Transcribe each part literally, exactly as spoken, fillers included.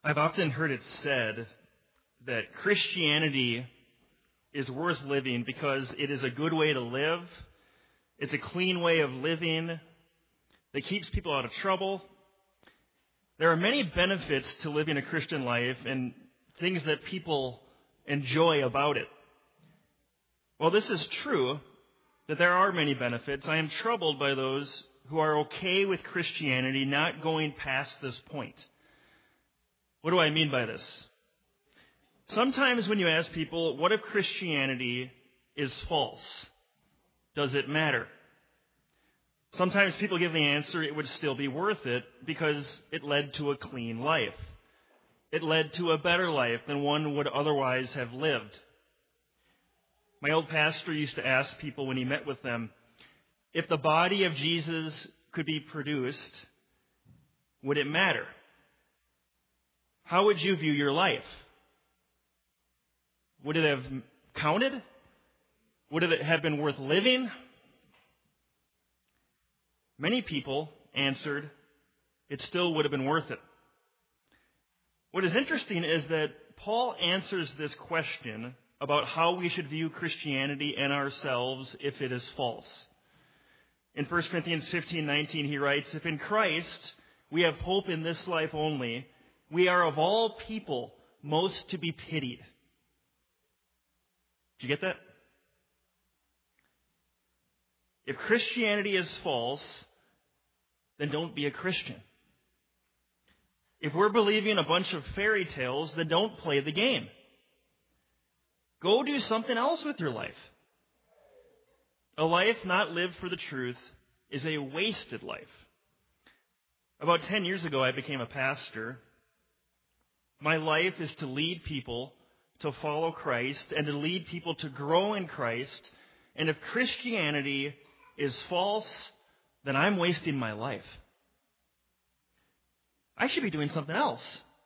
I've often heard it said that Christianity is worth living because it is a good way to live. It's a clean way of living that keeps people out of trouble. There are many benefits to living a Christian life and things that people enjoy about it. While this is true, that there are many benefits, I am troubled by those who are okay with Christianity not going past this point. What do I mean by this? Sometimes when you ask people, what if Christianity is false? Does it matter? Sometimes people give the answer, it would still be worth it because it led to a clean life. It led to a better life than one would otherwise have lived. My old pastor used to ask people when he met with them, if the body of Jesus could be produced, would it matter? How would you view your life? Would it have counted? Would it have been worth living? Many people answered, it still would have been worth it. What is interesting is that Paul answers this question about how we should view Christianity and ourselves if it is false. In First Corinthians fifteen nineteen, he writes, if in Christ we have hope in this life only, we are of all people most to be pitied. Did you get that? If Christianity is false, then don't be a Christian. If we're believing a bunch of fairy tales, then don't play the game. Go do something else with your life. A life not lived for the truth is a wasted life. About ten years ago, I became a pastor. My life is to lead people to follow Christ and to lead people to grow in Christ. And if Christianity is false, then I'm wasting my life. I should be doing something else.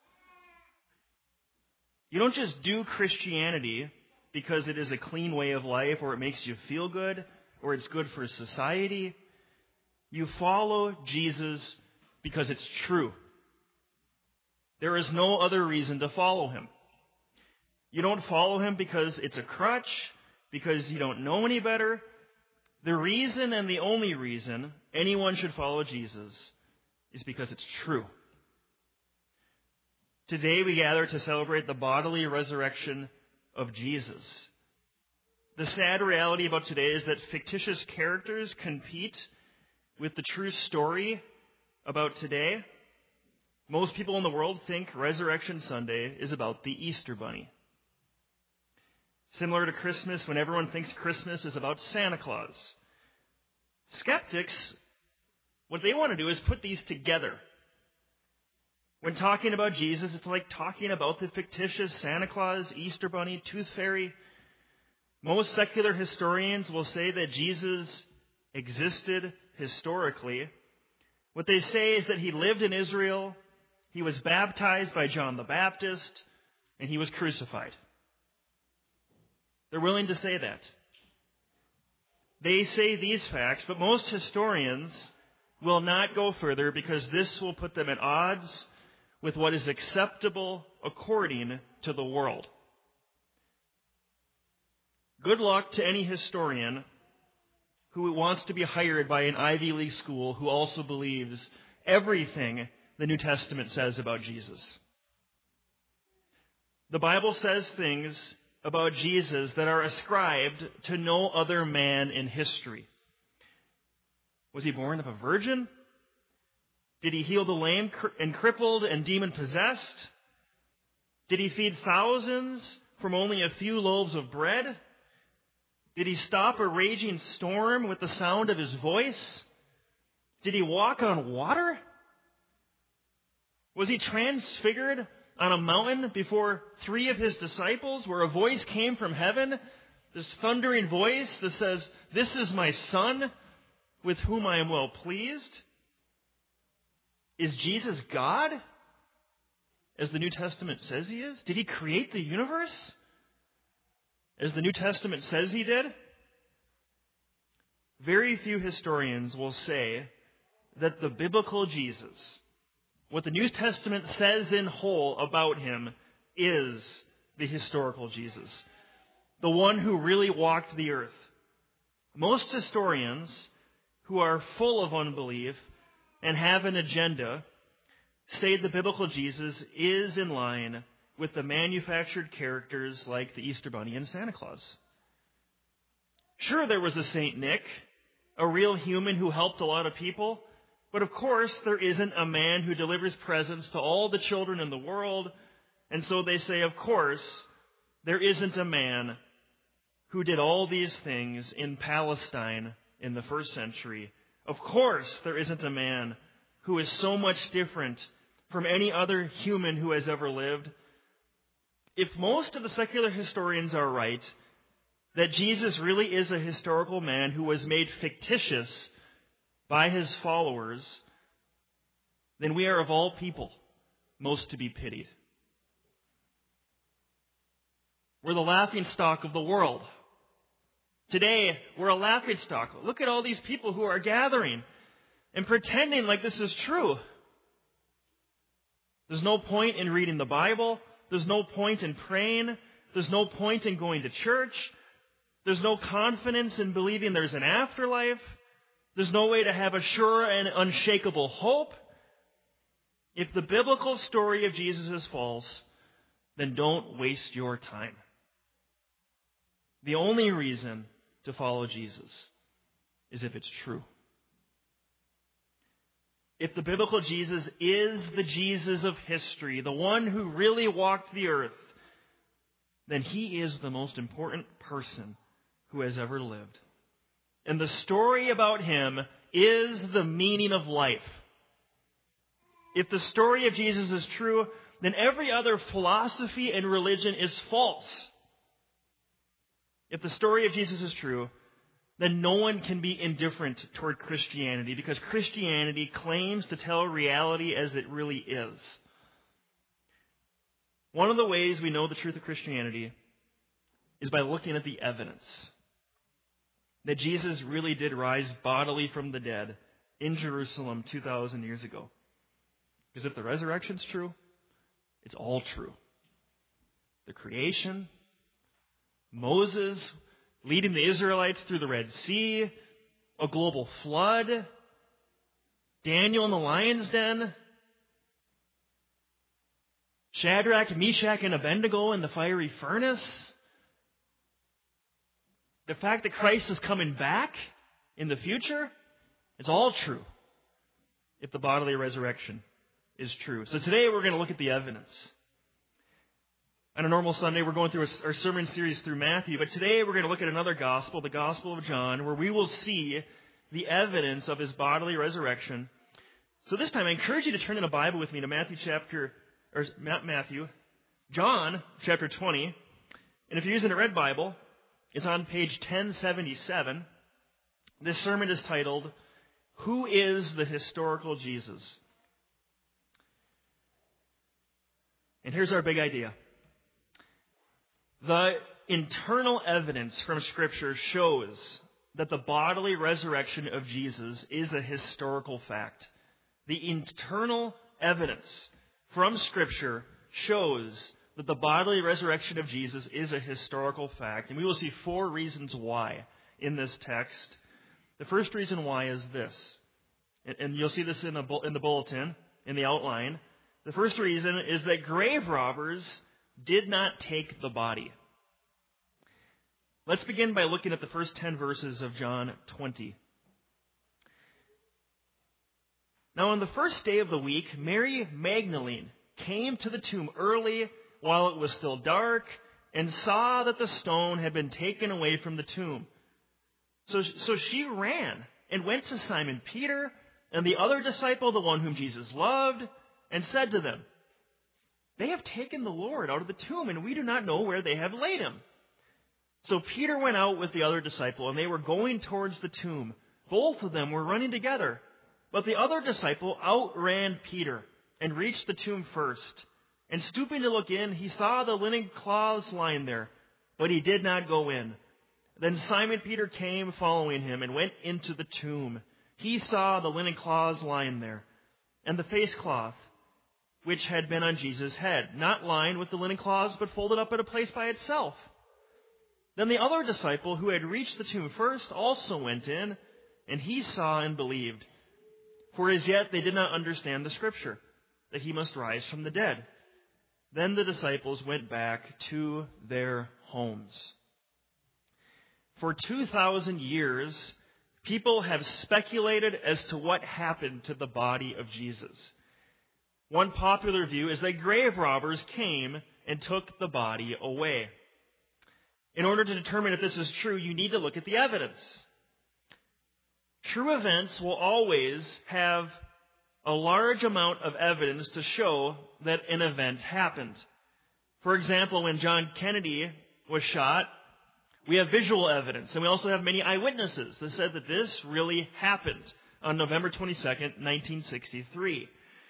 You don't just do Christianity because it is a clean way of life or it makes you feel good or it's good for society. You follow Jesus because it's true. There is no other reason to follow him. You don't follow him because it's a crutch, because you don't know any better. The reason and the only reason anyone should follow Jesus is because it's true. Today we gather to celebrate the bodily resurrection of Jesus. The sad reality about today is that fictitious characters compete with the true story about today. Most people in the world think Resurrection Sunday is about the Easter Bunny. Similar to Christmas, when everyone thinks Christmas is about Santa Claus. Skeptics, what they want to do is put these together. When talking about Jesus, it's like talking about the fictitious Santa Claus, Easter Bunny, Tooth Fairy. Most secular historians will say that Jesus existed historically. What they say is that he lived in Israel, he was baptized by John the Baptist, and he was crucified. They're willing to say that. They say these facts, but most historians will not go further because this will put them at odds with what is acceptable according to the world. Good luck to any historian who wants to be hired by an Ivy League school who also believes everything the New Testament says about Jesus. The Bible says things about Jesus that are ascribed to no other man in history. Was he born of a virgin? Did he heal the lame and crippled and demon-possessed? Did he feed thousands from only a few loaves of bread? Did he stop a raging storm with the sound of his voice? Did he walk on water? Was he transfigured on a mountain before three of his disciples where a voice came from heaven, this thundering voice that says, "This is my son with whom I am well pleased"? Is Jesus God, as the New Testament says he is? Did he create the universe, as the New Testament says he did? Very few historians will say that the biblical Jesus what the New Testament says in whole about him is the historical Jesus, the one who really walked the earth. Most historians who are full of unbelief and have an agenda say the biblical Jesus is in line with the manufactured characters like the Easter Bunny and Santa Claus. Sure, there was a Saint Nick, a real human who helped a lot of people, but of course there isn't a man who delivers presents to all the children in the world, and so they say, of course, there isn't a man who did all these things in Palestine in the first century. Of course, there isn't a man who is so much different from any other human who has ever lived. If most of the secular historians are right, that Jesus really is a historical man who was made fictitious by his followers, then we are of all people most to be pitied. We're the laughingstock of the world. Today, we're a laughingstock. Look at all these people who are gathering and pretending like this is true. There's no point in reading the Bible. There's no point in praying. There's no point in going to church. There's no confidence in believing there's an afterlife. There's no way to have a sure and unshakable hope. If the biblical story of Jesus is false, then don't waste your time. The only reason to follow Jesus is if it's true. If the biblical Jesus is the Jesus of history, the one who really walked the earth, then he is the most important person who has ever lived. And the story about him is the meaning of life. If the story of Jesus is true, then every other philosophy and religion is false. If the story of Jesus is true, then no one can be indifferent toward Christianity, because Christianity claims to tell reality as it really is. One of the ways we know the truth of Christianity is by looking at the evidence that Jesus really did rise bodily from the dead in Jerusalem two thousand years ago. Because if the resurrection's true, it's all true. The creation, Moses leading the Israelites through the Red Sea, a global flood, Daniel in the lion's den, Shadrach, Meshach, and Abednego in the fiery furnace. The fact that Christ is coming back in the future, it's all true if the bodily resurrection is true. So today we're going to look at the evidence. On a normal Sunday, we're going through our sermon series through Matthew, but today we're going to look at another gospel, the Gospel of John, where we will see the evidence of his bodily resurrection. So this time, I encourage you to turn in a Bible with me to Matthew chapter, or not Matthew, John chapter twenty. And if you're using a red Bible, it's on page ten seventy-seven. This sermon is titled, "Who is the Historical Jesus?" And here's our big idea. The internal evidence from Scripture shows that the bodily resurrection of Jesus is a historical fact. The internal evidence from Scripture shows that the bodily resurrection of Jesus is a historical fact. And we will see four reasons why in this text. The first reason why is this. And you'll see this in the, in the bulletin, in the outline. The first reason is that grave robbers did not take the body. Let's begin by looking at the first ten verses of John twenty. Now, on the first day of the week, Mary Magdalene came to the tomb early while it was still dark and saw that the stone had been taken away from the tomb. So, so she ran and went to Simon Peter and the other disciple, the one whom Jesus loved, and said to them, "They have taken the Lord out of the tomb, and we do not know where they have laid him." So Peter went out with the other disciple, and they were going towards the tomb. Both of them were running together. But the other disciple outran Peter and reached the tomb first. And stooping to look in, he saw the linen cloths lying there, but he did not go in. Then Simon Peter came following him and went into the tomb. He saw the linen cloths lying there, and the face cloth which had been on Jesus' head, not lined with the linen cloths, but folded up at a place by itself. Then the other disciple who had reached the tomb first also went in, and he saw and believed. For as yet they did not understand the scripture, that he must rise from the dead. Then the disciples went back to their homes. For two thousand years, people have speculated as to what happened to the body of Jesus. One popular view is that grave robbers came and took the body away. In order to determine if this is true, you need to look at the evidence. True events will always have a large amount of evidence to show that an event happened. For example, when John Kennedy was shot, we have visual evidence, and we also have many eyewitnesses that said that this really happened on November twenty-second, nineteen sixty-three.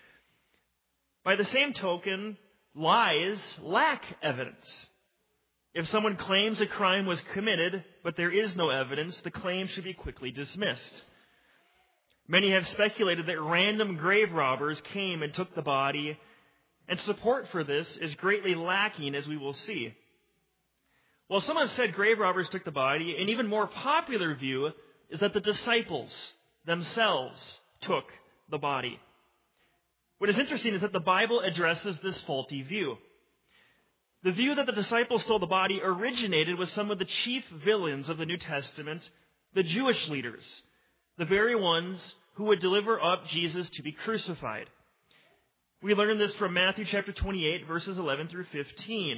By the same token, lies lack evidence. If someone claims a crime was committed, but there is no evidence, the claim should be quickly dismissed. Many have speculated that random grave robbers came and took the body, and support for this is greatly lacking, as we will see. Well, some have said grave robbers took the body. An even more popular view is that the disciples themselves took the body. What is interesting is that the Bible addresses this faulty view. The view that the disciples stole the body originated with some of the chief villains of the New Testament, the Jewish leaders, the very ones who would deliver up Jesus to be crucified. We learn this from Matthew chapter twenty-eight, verses eleven through fifteen.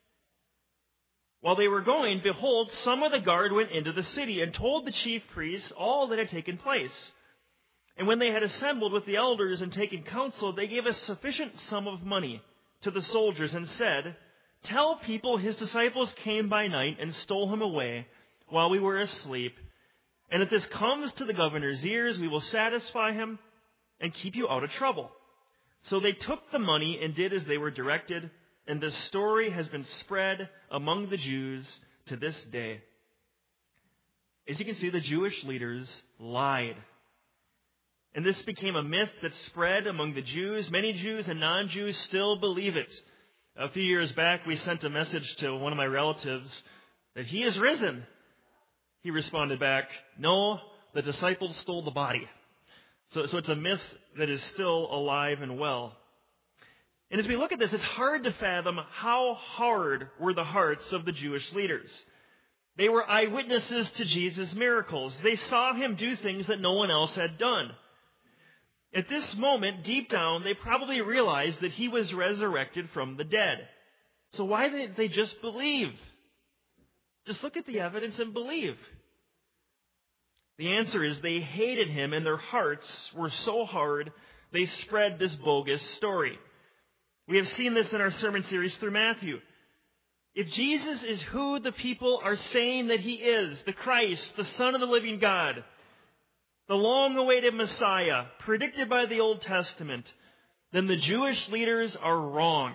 While they were going, behold, some of the guard went into the city and told the chief priests all that had taken place. And when they had assembled with the elders and taken counsel, they gave a sufficient sum of money to the soldiers and said, "Tell people his disciples came by night and stole him away while we were asleep. And if this comes to the governor's ears, we will satisfy him and keep you out of trouble." So they took the money and did as they were directed, and this story has been spread among the Jews to this day. As you can see, the Jewish leaders lied. And this became a myth that spread among the Jews. Many Jews and non-Jews still believe it. A few years back, we sent a message to one of my relatives that he is risen. He responded back, "No, the disciples stole the body." So, so it's a myth that is still alive and well. And as we look at this, it's hard to fathom how hard were the hearts of the Jewish leaders. They were eyewitnesses to Jesus' miracles. They saw him do things that no one else had done. At this moment, deep down, they probably realized that he was resurrected from the dead. So why didn't they just believe? Just look at the evidence and believe. The answer is they hated him, and their hearts were so hard they spread this bogus story. We have seen this in our sermon series through Matthew. If Jesus is who the people are saying that he is, the Christ, the Son of the living God, the long-awaited Messiah, predicted by the Old Testament, then the Jewish leaders are wrong.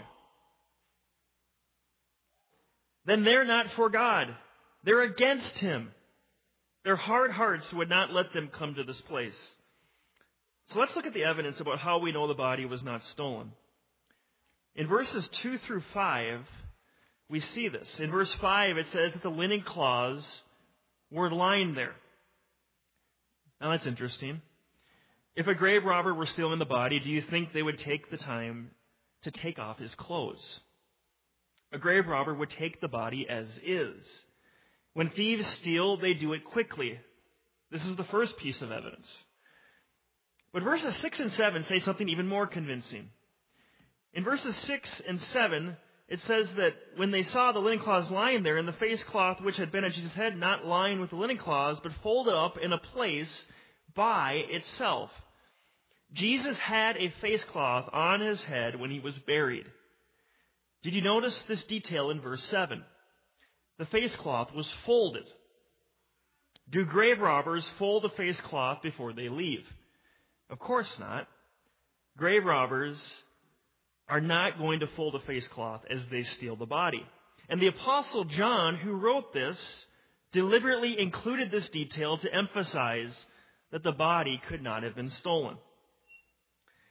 Then they're not for God. They're against him. Their hard hearts would not let them come to this place. So let's look at the evidence about how we know the body was not stolen. In verses two through five, we see this. In verse five, it says that the linen cloths were lying there. Now that's interesting. If a grave robber were stealing the body, do you think they would take the time to take off his clothes? A grave robber would take the body as is. When thieves steal, they do it quickly. This is the first piece of evidence. But verses six and seven say something even more convincing. In verses six and seven, it says that when they saw the linen cloths lying there, and the face cloth which had been on Jesus' head not lying with the linen cloths, but folded up in a place by itself. Jesus had a face cloth on his head when he was buried. Did you notice this detail in verse seven? The face cloth was folded. Do grave robbers fold a face cloth before they leave? Of course not. Grave robbers are not going to fold a face cloth as they steal the body. And the Apostle John, who wrote this, deliberately included this detail to emphasize that the body could not have been stolen.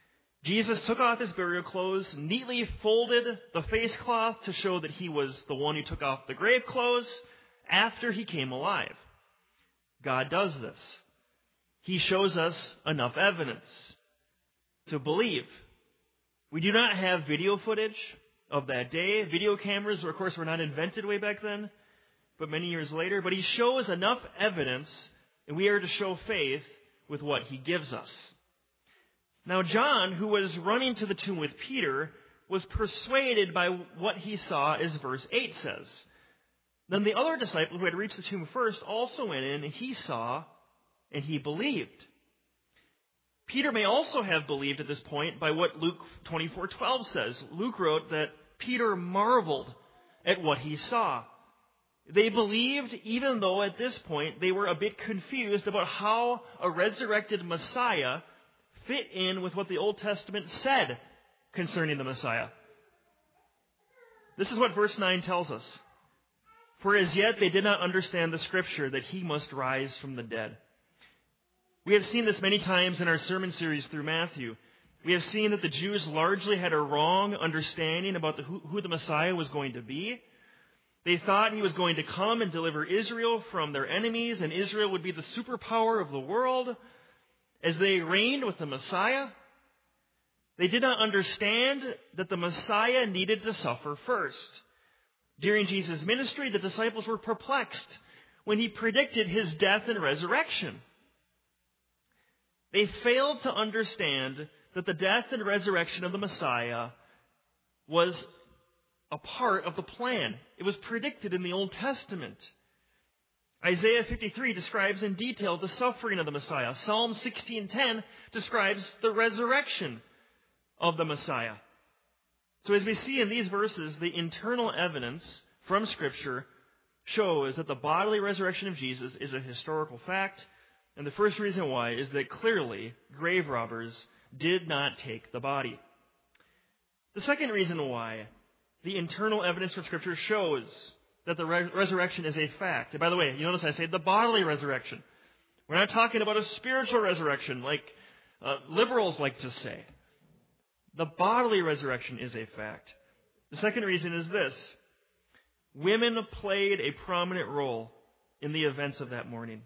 Jesus took off his burial clothes, neatly folded the face cloth to show that he was the one who took off the grave clothes after he came alive. God does this. He shows us enough evidence to believe. We do not have video footage of that day. Video cameras, of course, were not invented way back then, but many years later. But he shows enough evidence, and we are to show faith with what he gives us. Now, John, who was running to the tomb with Peter, was persuaded by what he saw, as verse eight says. Then the other disciple who had reached the tomb first also went in, and he saw, and he believed. Peter may also have believed at this point by what Luke twenty-four twelve says. Luke wrote that Peter marveled at what he saw. They believed even though at this point they were a bit confused about how a resurrected Messiah fit in with what the Old Testament said concerning the Messiah. This is what verse nine tells us. For as yet they did not understand the scripture that he must rise from the dead. We have seen this many times in our sermon series through Matthew. We have seen that the Jews largely had a wrong understanding about the, who, who the Messiah was going to be. They thought he was going to come and deliver Israel from their enemies, and Israel would be the superpower of the world as they reigned with the Messiah. They did not understand that the Messiah needed to suffer first. During Jesus' ministry, the disciples were perplexed when he predicted his death and resurrection. They failed to understand that the death and resurrection of the Messiah was a part of the plan. It was predicted in the Old Testament. Isaiah fifty-three describes in detail the suffering of the Messiah. Psalm sixteen ten describes the resurrection of the Messiah. So as we see in these verses, the internal evidence from Scripture shows that the bodily resurrection of Jesus is a historical fact. And the first reason why is that clearly grave robbers did not take the body. The second reason why the internal evidence from Scripture shows that the re- resurrection is a fact. And by the way, you notice I say the bodily resurrection. We're not talking about a spiritual resurrection like uh, liberals like to say. The bodily resurrection is a fact. The second reason is this. Women played a prominent role in the events of that morning.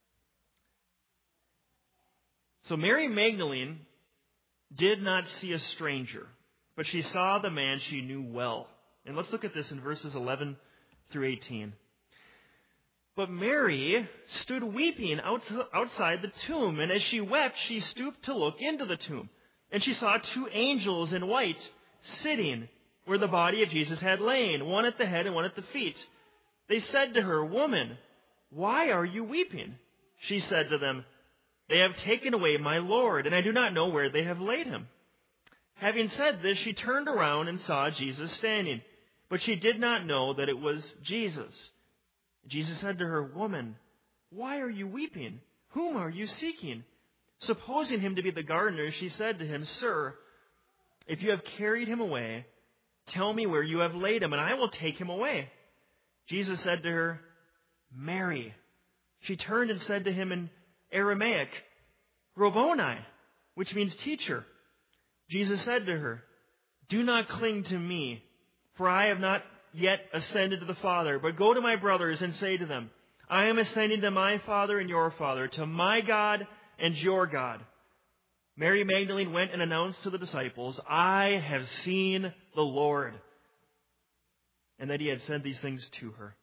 So Mary Magdalene did not see a stranger, but she saw the man she knew well. And let's look at this in verses eleven through eighteen. But Mary stood weeping outside the tomb, and as she wept, she stooped to look into the tomb. And she saw two angels in white sitting where the body of Jesus had lain, one at the head and one at the feet. They said to her, "Woman, why are you weeping?" She said to them, "They have taken away my Lord, and I do not know where they have laid him." Having said this, she turned around and saw Jesus standing, but she did not know that it was Jesus. Jesus said to her, "Woman, why are you weeping? Whom are you seeking?" Supposing him to be the gardener, she said to him, "Sir, if you have carried him away, tell me where you have laid him, and I will take him away." Jesus said to her, "Mary." She turned and said to him in Aramaic, "Rabboni," which means teacher. Jesus said to her, "Do not cling to me, for I have not yet ascended to the Father, but go to my brothers and say to them, I am ascending to my Father and your Father, to my God and your God." Mary Magdalene went and announced to the disciples, "I have seen the Lord," and that he had said these things to her.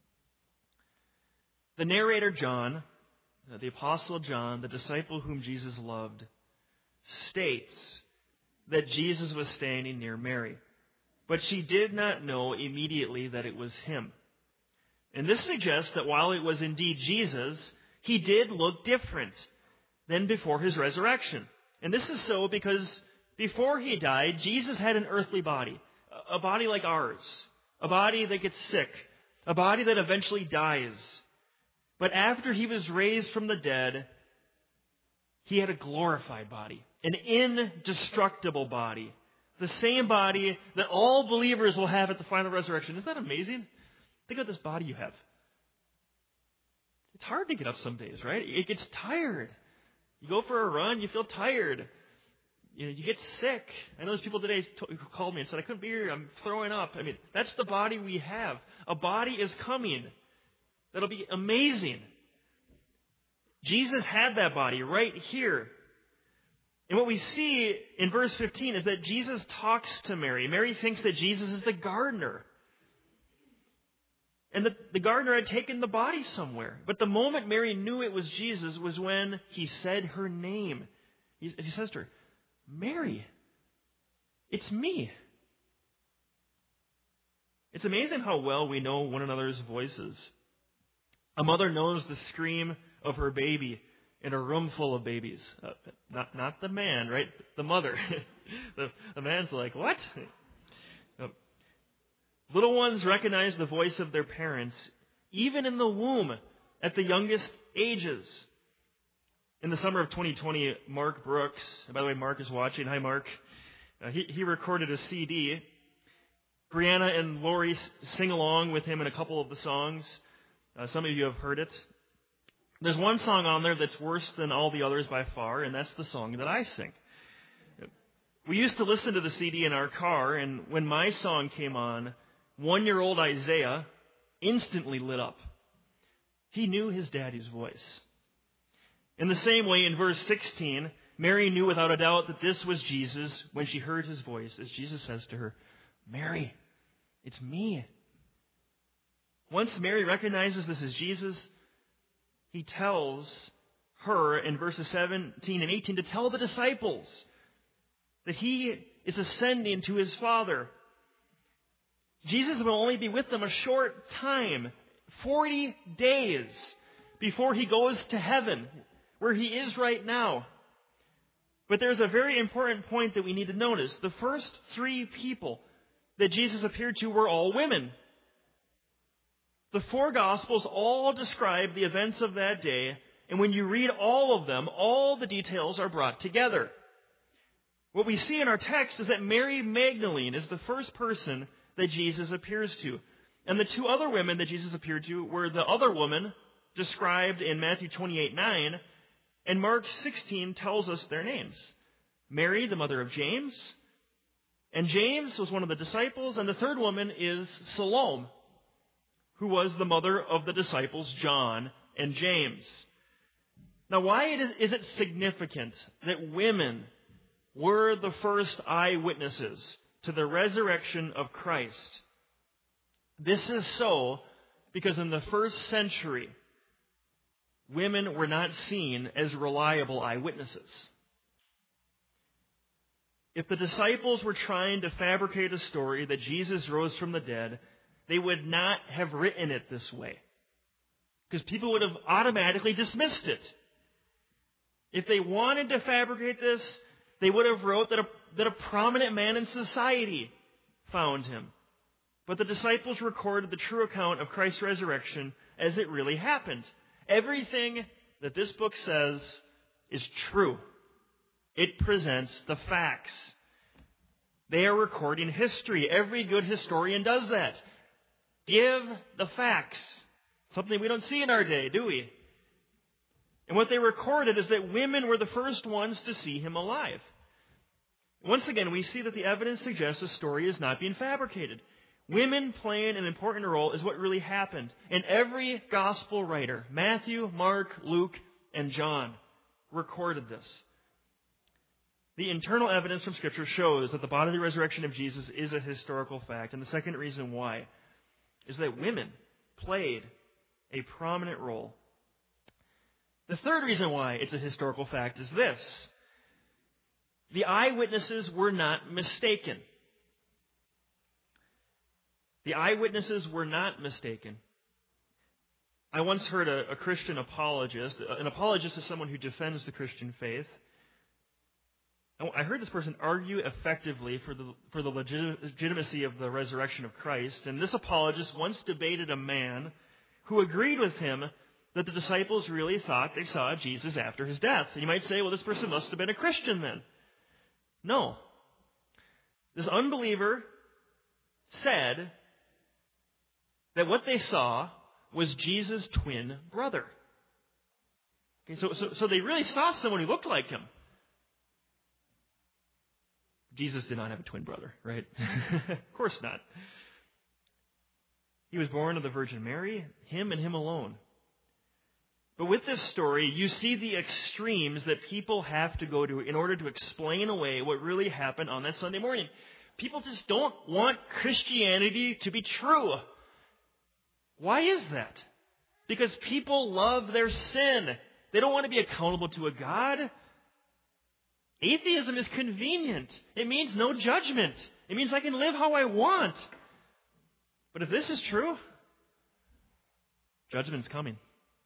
The narrator John, the Apostle John, the disciple whom Jesus loved, states that Jesus was standing near Mary, but she did not know immediately that it was him. And this suggests that while it was indeed Jesus, he did look different than before his resurrection. And this is so because before he died, Jesus had an earthly body, a body like ours, a body that gets sick, a body that eventually dies. But after he was raised from the dead, he had a glorified body, an indestructible body, the same body that all believers will have at the final resurrection. Isn't that amazing? Think of this body you have. It's hard to get up some days, right? It gets tired. You go for a run, you feel tired. You know, you get sick. I know there's people today who called me and said, I couldn't be here, I'm throwing up. I mean, that's the body we have. A body is coming that'll be amazing. Jesus had that body right here. And what we see in verse fifteen is that Jesus talks to Mary. Mary thinks that Jesus is the gardener. And that the gardener had taken the body somewhere. But the moment Mary knew it was Jesus was when he said her name. He, he says to her, Mary, it's me. It's amazing how well we know one another's voices. A mother knows the scream of her baby in a room full of babies. Uh, not not the man, right? The mother. the, the man's like, what? Uh, little ones recognize the voice of their parents, even in the womb, at the youngest ages. In the summer of twenty twenty, Mark Brooks, and by the way, Mark is watching. Hi, Mark. Uh, he, he recorded a C D. Brianna and Lori sing along with him in a couple of the songs. Uh, some of you have heard it. There's one song on there that's worse than all the others by far, and that's the song that I sing. We used to listen to the C D in our car, and when my song came on, one-year-old Isaiah instantly lit up. He knew his daddy's voice. In the same way, in verse sixteen, Mary knew without a doubt that this was Jesus when she heard his voice, as Jesus says to her, Mary, it's me. Once Mary recognizes this is Jesus, he tells her in verses seventeen and eighteen to tell the disciples that he is ascending to his Father. Jesus will only be with them a short time, forty days, before he goes to heaven, where he is right now. But there's a very important point that we need to notice. The first three people that Jesus appeared to were all women. The four Gospels all describe the events of that day, and when you read all of them, all the details are brought together. What we see in our text is that Mary Magdalene is the first person that Jesus appears to. And the two other women that Jesus appeared to were the other woman described in Matthew twenty-eight nine, and Mark sixteen tells us their names. Mary, the mother of James, and James was one of the disciples, and the third woman is Salome, who was the mother of the disciples John and James. Now, why is it significant that women were the first eyewitnesses to the resurrection of Christ? This is so because in the first century, women were not seen as reliable eyewitnesses. If the disciples were trying to fabricate a story that Jesus rose from the dead, they would not have written it this way, because people would have automatically dismissed it. If they wanted to fabricate this, they would have wrote that a, that a prominent man in society found him. But the disciples recorded the true account of Christ's resurrection as it really happened. Everything that this book says is true. It presents the facts. They are recording history. Every good historian does that. Give the facts. Something we don't see in our day, do we? And what they recorded is that women were the first ones to see him alive. Once again, we see that the evidence suggests the story is not being fabricated. Women playing an important role is what really happened. And every gospel writer, Matthew, Mark, Luke, and John, recorded this. The internal evidence from Scripture shows that the bodily resurrection of Jesus is a historical fact. And the second reason why is that women played a prominent role. The third reason why it's a historical fact is this. The eyewitnesses were not mistaken. The eyewitnesses were not mistaken. I once heard a, a Christian apologist. An apologist is someone who defends the Christian faith. I heard this person argue effectively for the for the legitimacy of the resurrection of Christ. And this apologist once debated a man who agreed with him that the disciples really thought they saw Jesus after his death. And you might say, well, this person must have been a Christian then. No. This unbeliever said that what they saw was Jesus' twin brother. Okay, so, so, so they really saw someone who looked like him. Jesus did not have a twin brother, right? Of course not. He was born of the Virgin Mary, him and him alone. But with this story, you see the extremes that people have to go to in order to explain away what really happened on that Sunday morning. People just don't want Christianity to be true. Why is that? Because people love their sin. They don't want to be accountable to a God. Atheism is convenient. It means no judgment. It means I can live how I want. But if this is true, judgment's coming.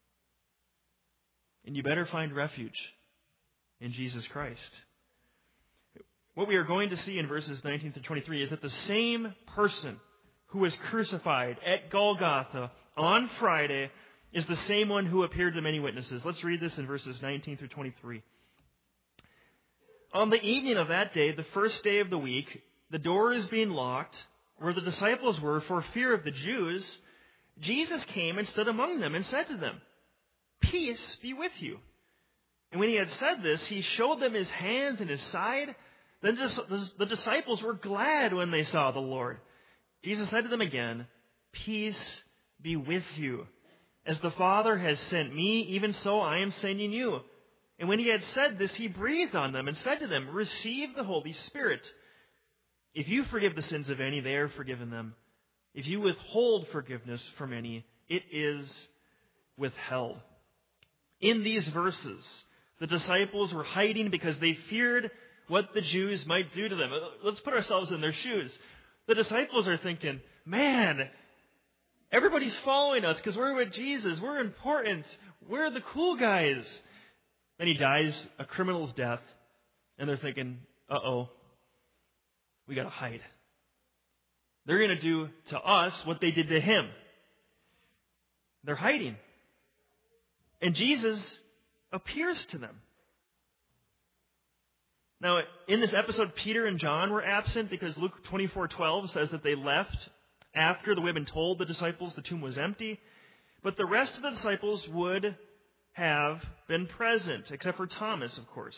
And you better find refuge in Jesus Christ. What we are going to see in verses nineteen through twenty-three is that the same person who was crucified at Golgotha on Friday is the same one who appeared to many witnesses. Let's read this in verses nineteen through twenty-three. On the evening of that day, the first day of the week, the doors being locked, where the disciples were for fear of the Jews, Jesus came and stood among them and said to them, "Peace be with you." And when he had said this, he showed them his hands and his side. Then the disciples were glad when they saw the Lord. Jesus said to them again, "Peace be with you. As the Father has sent me, even so I am sending you." And when he had said this, he breathed on them and said to them, "Receive the Holy Spirit. If you forgive the sins of any, they are forgiven them. If you withhold forgiveness from any, it is withheld." In these verses, the disciples were hiding because they feared what the Jews might do to them. Let's put ourselves in their shoes. The disciples are thinking, man, everybody's following us because we're with Jesus. We're important. We're the cool guys. Then he dies a criminal's death, and they're thinking, uh-oh, we got to hide. They're going to do to us what they did to him. They're hiding. And Jesus appears to them. Now, in this episode, Peter and John were absent because Luke twenty-four twelve says that they left after the women told the disciples the tomb was empty. But the rest of the disciples would have been present, except for Thomas, of course.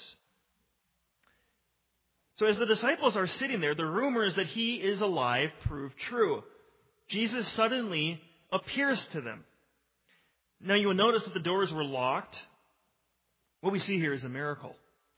So as the disciples are sitting there, the rumors that he is alive prove true. Jesus suddenly appears to them. Now you will notice that the doors were locked. What we see here is a miracle.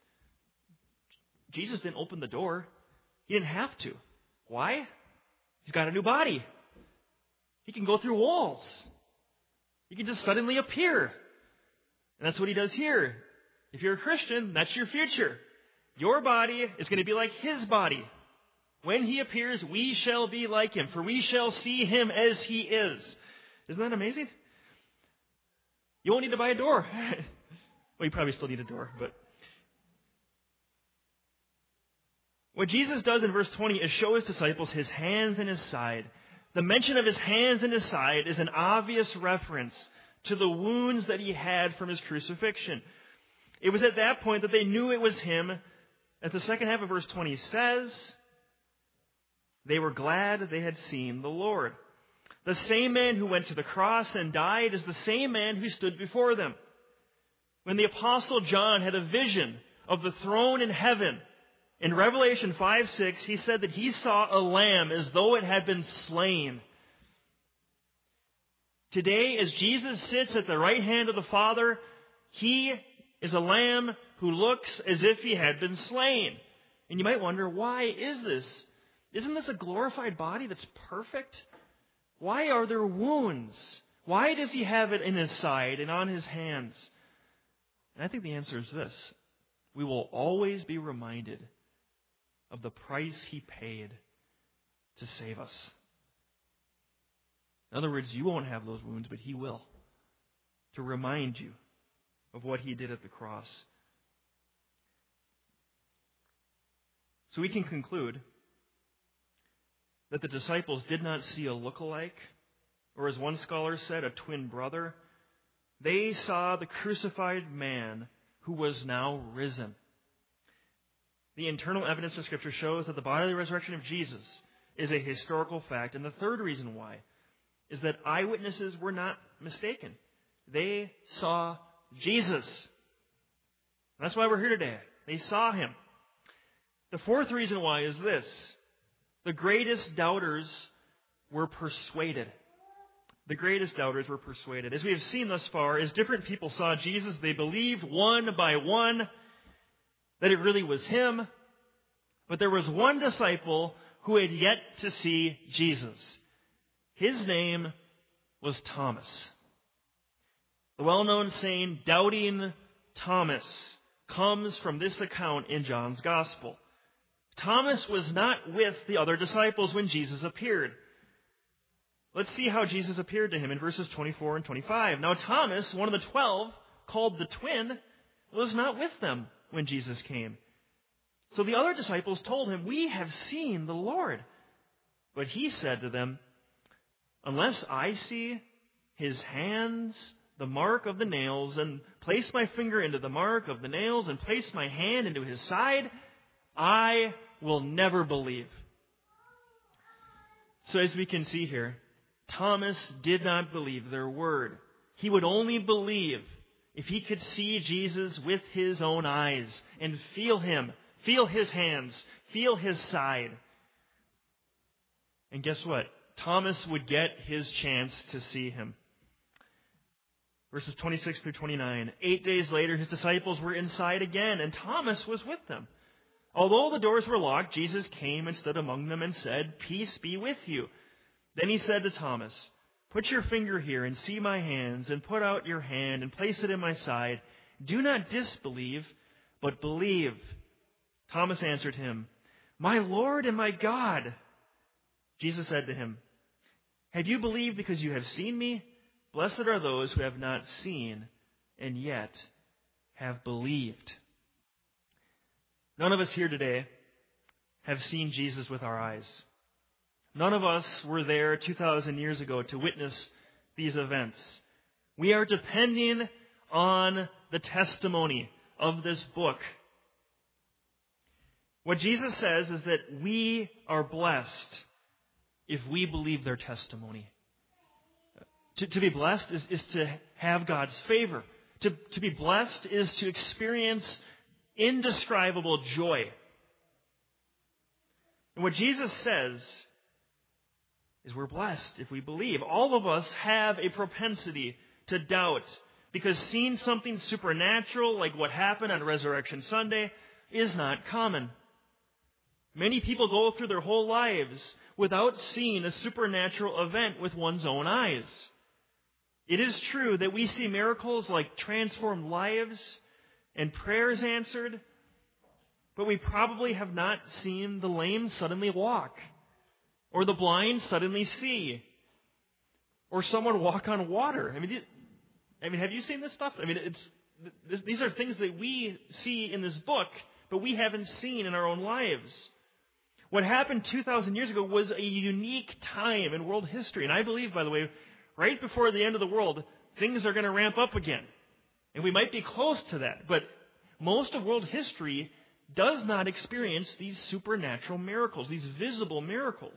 Jesus didn't open the door. He didn't have to. Why? He's got a new body. He can go through walls. He can just suddenly appear. And that's what he does here. If you're a Christian, that's your future. Your body is going to be like his body. When he appears, we shall be like him, for we shall see him as he is. Isn't that amazing? You won't need to buy a door. Well, you probably still need a door, but what Jesus does in verse twenty is show his disciples his hands and his side. The mention of his hands and his side is an obvious reference to the wounds that he had from his crucifixion. It was at that point that they knew it was him. As the second half of verse twenty says, they were glad they had seen the Lord. The same man who went to the cross and died is the same man who stood before them. When the Apostle John had a vision of the throne in heaven, in Revelation five six, he said that he saw a lamb as though it had been slain. Today, as Jesus sits at the right hand of the Father, he is a lamb who looks as if he had been slain. And you might wonder, why is this? Isn't this a glorified body that's perfect? Why are there wounds? Why does he have it in his side and on his hands? And I think the answer is this. We will always be reminded of the price he paid to save us. In other words, you won't have those wounds, but he will, to remind you of what he did at the cross. So we can conclude that the disciples did not see a look-alike, or as one scholar said, a twin brother. They saw the crucified man who was now risen. The internal evidence of Scripture shows that the bodily resurrection of Jesus is a historical fact. And the third reason why is that eyewitnesses were not mistaken. They saw Jesus. That's why we're here today. They saw him. The fourth reason why is this. The greatest doubters were persuaded. The greatest doubters were persuaded. As we have seen thus far, as different people saw Jesus, they believed one by one that it really was him. But there was one disciple who had yet to see Jesus. His name was Thomas. The well-known saying, doubting Thomas, comes from this account in John's Gospel. Thomas was not with the other disciples when Jesus appeared. Let's see how Jesus appeared to him in verses twenty-four and twenty-five. Now Thomas, one of the twelve, called the twin, was not with them when Jesus came. So the other disciples told him, "We have seen the Lord." But he said to them, "Unless I see his hands, the mark of the nails, and place my finger into the mark of the nails, and place my hand into his side, I will never believe." So as we can see here, Thomas did not believe their word. He would only believe if he could see Jesus with his own eyes and feel him, feel his hands, feel his side. And guess what? Thomas would get his chance to see him. Verses twenty-six through twenty-nine. Eight days later, his disciples were inside again, and Thomas was with them. Although the doors were locked, Jesus came and stood among them and said, "Peace be with you." Then he said to Thomas, "Put your finger here and see my hands, and put out your hand and place it in my side. Do not disbelieve, but believe." Thomas answered him, "My Lord and my God." Jesus said to him, "Have you believed because you have seen me? Blessed are those who have not seen and yet have believed." None of us here today have seen Jesus with our eyes. None of us were there two thousand years ago to witness these events. We are depending on the testimony of this book. What Jesus says is that we are blessed if we believe their testimony. To, to be blessed is, is to have God's favor. To, to be blessed is to experience indescribable joy. And what Jesus says is we're blessed if we believe. All of us have a propensity to doubt because seeing something supernatural like what happened on Resurrection Sunday is not common. Many people go through their whole lives without seeing a supernatural event with one's own eyes. It is true that we see miracles like transformed lives and prayers answered, but we probably have not seen the lame suddenly walk, or the blind suddenly see, or someone walk on water. I mean, I mean, have you seen this stuff? I mean, it's these are things that we see in this book, but we haven't seen in our own lives. What happened two thousand years ago was a unique time in world history, and I believe, by the way, right before the end of the world, things are going to ramp up again. And we might be close to that, but most of world history does not experience these supernatural miracles, these visible miracles.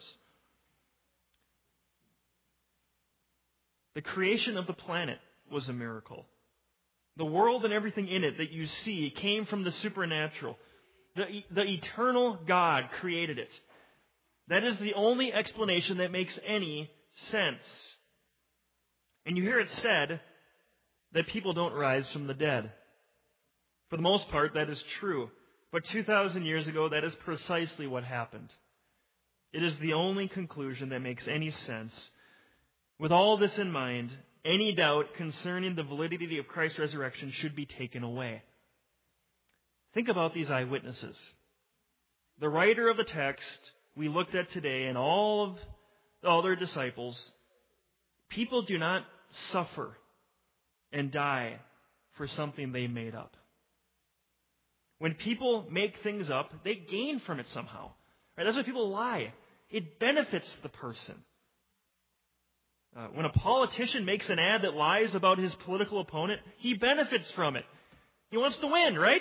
The creation of the planet was a miracle. The world and everything in it that you see came from the supernatural. The, the eternal God created it. That is the only explanation that makes any sense. And you hear it said that people don't rise from the dead. For the most part, that is true. But two thousand years ago, that is precisely what happened. It is the only conclusion that makes any sense. With all this in mind, any doubt concerning the validity of Christ's resurrection should be taken away. Think about these eyewitnesses. The writer of the text we looked at today and all of the other disciples, people do not suffer and die for something they made up. When people make things up, they gain from it somehow. Right? That's why people lie. It benefits the person. Uh, when a politician makes an ad that lies about his political opponent, he benefits from it. He wants to win, right?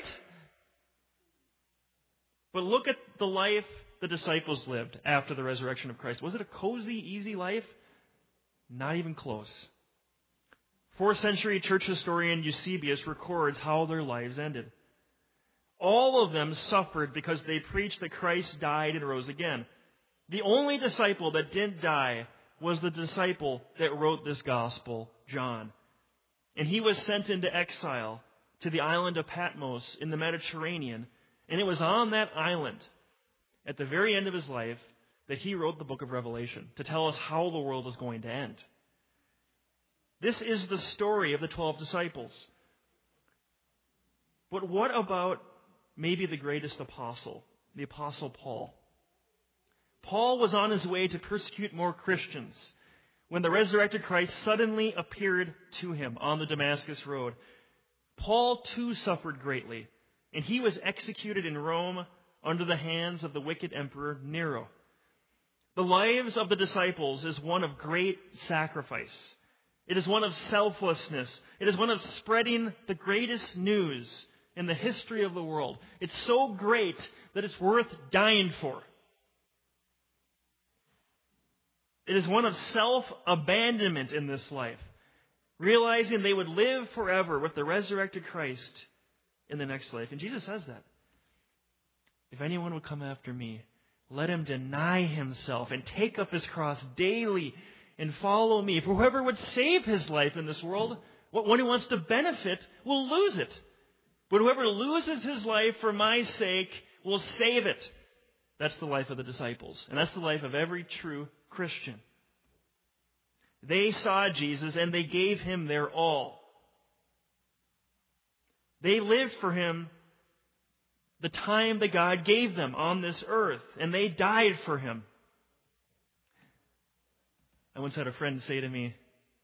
But look at the life the disciples lived after the resurrection of Christ. Was it a cozy, easy life? Not even close. Fourth century church historian Eusebius records how their lives ended. All of them suffered because they preached that Christ died and rose again. The only disciple that didn't die was the disciple that wrote this gospel, John. And he was sent into exile to the island of Patmos in the Mediterranean. And it was on that island, at the very end of his life, that he wrote the book of Revelation to tell us how the world is going to end. This is the story of the twelve disciples. But what about maybe the greatest apostle, the Apostle Paul? Paul was on his way to persecute more Christians when the resurrected Christ suddenly appeared to him on the Damascus road. Paul too suffered greatly, and he was executed in Rome under the hands of the wicked emperor Nero. The lives of the disciples is one of great sacrifice. It is one of selflessness. It is one of spreading the greatest news in the history of the world. It's so great that it's worth dying for. It is one of self-abandonment in this life, realizing they would live forever with the resurrected Christ in the next life. And Jesus says that. If anyone would come after me, let him deny himself and take up his cross daily and follow me. For whoever would save his life in this world, one who wants to benefit will lose it. But whoever loses his life for my sake will save it. That's the life of the disciples. And that's the life of every true Christian. They saw Jesus and they gave him their all. They lived for him the time that God gave them on this earth, and they died for him. I once had a friend say to me,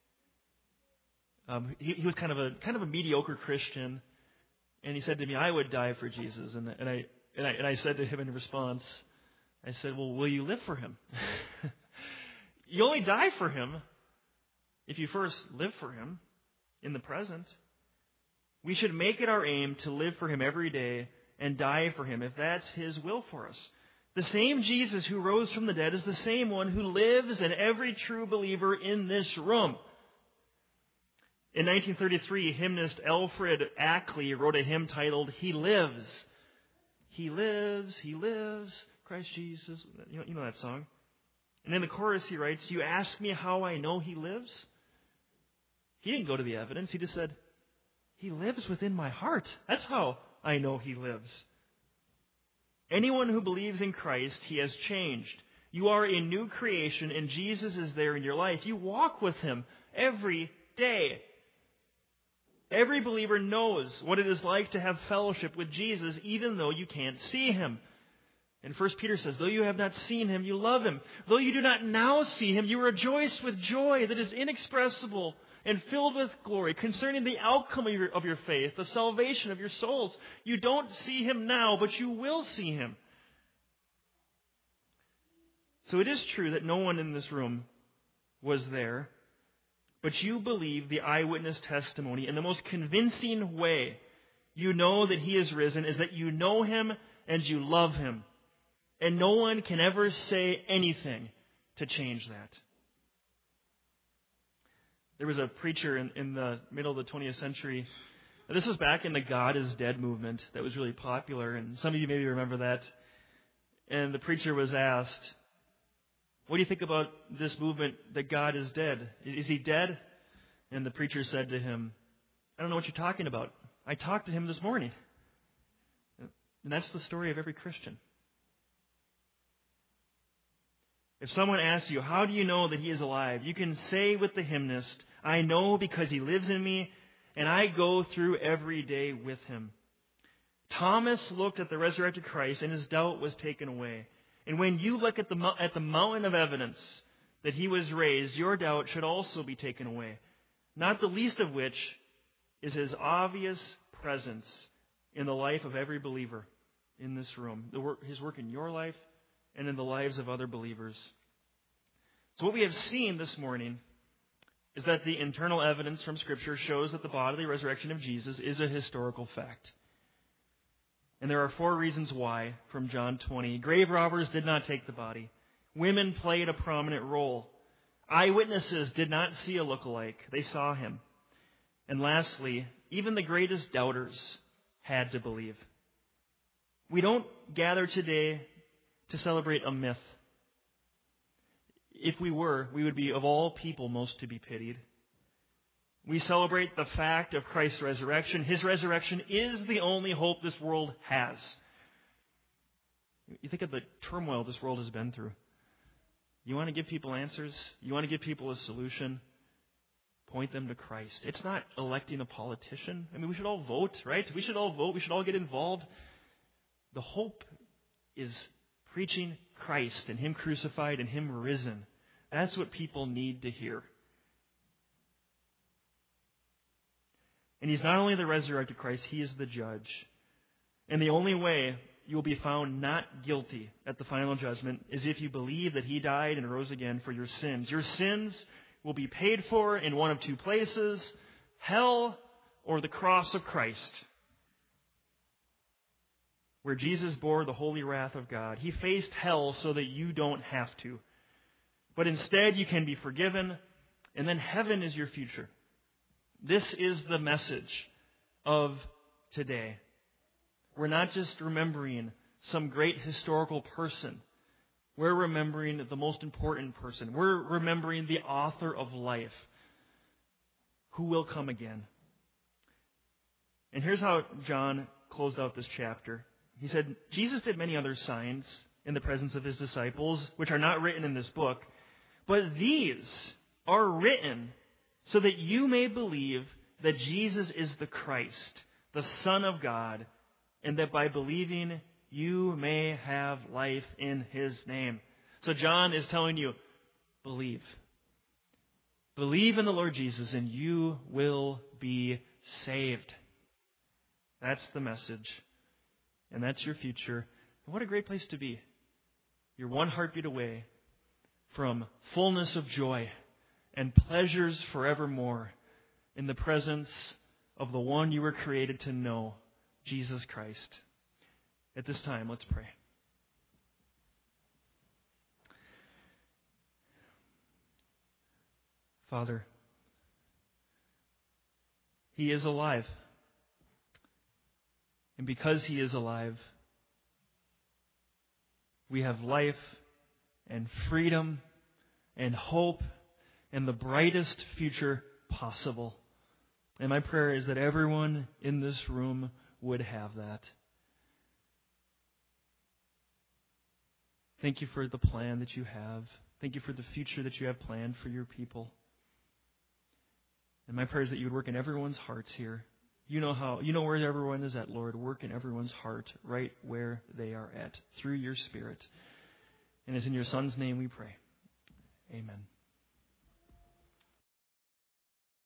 um, he, he was kind of a kind of a mediocre Christian, and he said to me, "I would die for Jesus," and, and I and I and I said to him in response, I said, "Well, will you live for him?" You only die for him if you first live for him in the present. We should make it our aim to live for him every day and die for him if that's his will for us. The same Jesus who rose from the dead is the same one who lives in every true believer in this room. In nineteen thirty-three, hymnist Alfred Ackley wrote a hymn titled, "He Lives." He lives, he lives, Christ Jesus. You know, you know that song. And in the chorus he writes, "You ask me how I know he lives?" He didn't go to the evidence. He just said, "He lives within my heart. That's how I know he lives." Anyone who believes in Christ, he has changed. You are a new creation, and Jesus is there in your life. You walk with him every day. Every believer knows what it is like to have fellowship with Jesus, even though you can't see him. And First Peter says, though you have not seen him, you love him. Though you do not now see him, you rejoice with joy that is inexpressible and filled with glory concerning the outcome of your, of your faith, the salvation of your souls. You don't see him now, but you will see him. So it is true that no one in this room was there, but you believe the eyewitness testimony in the most convincing way. You know that he is risen is that you know him and you love him. And no one can ever say anything to change that. There was a preacher in, in the middle of the twentieth century. This was back in the God is Dead movement that was really popular, and some of you maybe remember that. And the preacher was asked, "What do you think about this movement that God is dead? Is he dead?" And the preacher said to him, "I don't know what you're talking about. I talked to him this morning." And that's the story of every Christian. If someone asks you, "How do you know that he is alive?" you can say with the hymnist, "I know because he lives in me, and I go through every day with him." Thomas looked at the resurrected Christ, and his doubt was taken away. And when you look at the, at the mountain of evidence that he was raised, your doubt should also be taken away. Not the least of which is his obvious presence in the life of every believer in this room. The work, his work in your life and in the lives of other believers. So what we have seen this morning is that the internal evidence from Scripture shows that the bodily resurrection of Jesus is a historical fact. And there are four reasons why from John twenty. Grave robbers did not take the body. Women played a prominent role. Eyewitnesses did not see a lookalike. They saw him. And lastly, even the greatest doubters had to believe. We don't gather today to celebrate a myth. If we were, we would be, of all people, most to be pitied. We celebrate the fact of Christ's resurrection. His resurrection is the only hope this world has. You think of the turmoil this world has been through. You want to give people answers? You want to give people a solution? Point them to Christ. It's not electing a politician. I mean, we should all vote, right? We should all vote. We should all get involved. The hope is preaching Christ and Him crucified and Him risen. That's what people need to hear. And He's not only the resurrected Christ, He is the judge. And the only way you will be found not guilty at the final judgment is if you believe that He died and rose again for your sins. Your sins will be paid for in one of two places, hell or the cross of Christ, where Jesus bore the holy wrath of God. He faced hell so that you don't have to. But instead you can be forgiven, and then heaven is your future. This is the message of today. We're not just remembering some great historical person. We're remembering the most important person. We're remembering the author of life, who will come again. And here's how John closed out this chapter. He said, Jesus did many other signs in the presence of His disciples, which are not written in this book, but these are written so that you may believe that Jesus is the Christ, the Son of God, and that by believing you may have life in His name. So John is telling you, believe. Believe in the Lord Jesus and you will be saved. That's the message. And that's your future. And what a great place to be. You're one heartbeat away from fullness of joy and pleasures forevermore in the presence of the one you were created to know, Jesus Christ. At this time, let's pray. Father, He is alive. And because He is alive, we have life and freedom and hope and the brightest future possible. And my prayer is that everyone in this room would have that. Thank you for the plan that you have. Thank you for the future that you have planned for your people. And my prayer is that you would work in everyone's hearts here. You know how, you know where everyone is at, Lord. Work in everyone's heart right where they are at through your Spirit. And it's in your Son's name we pray. Amen.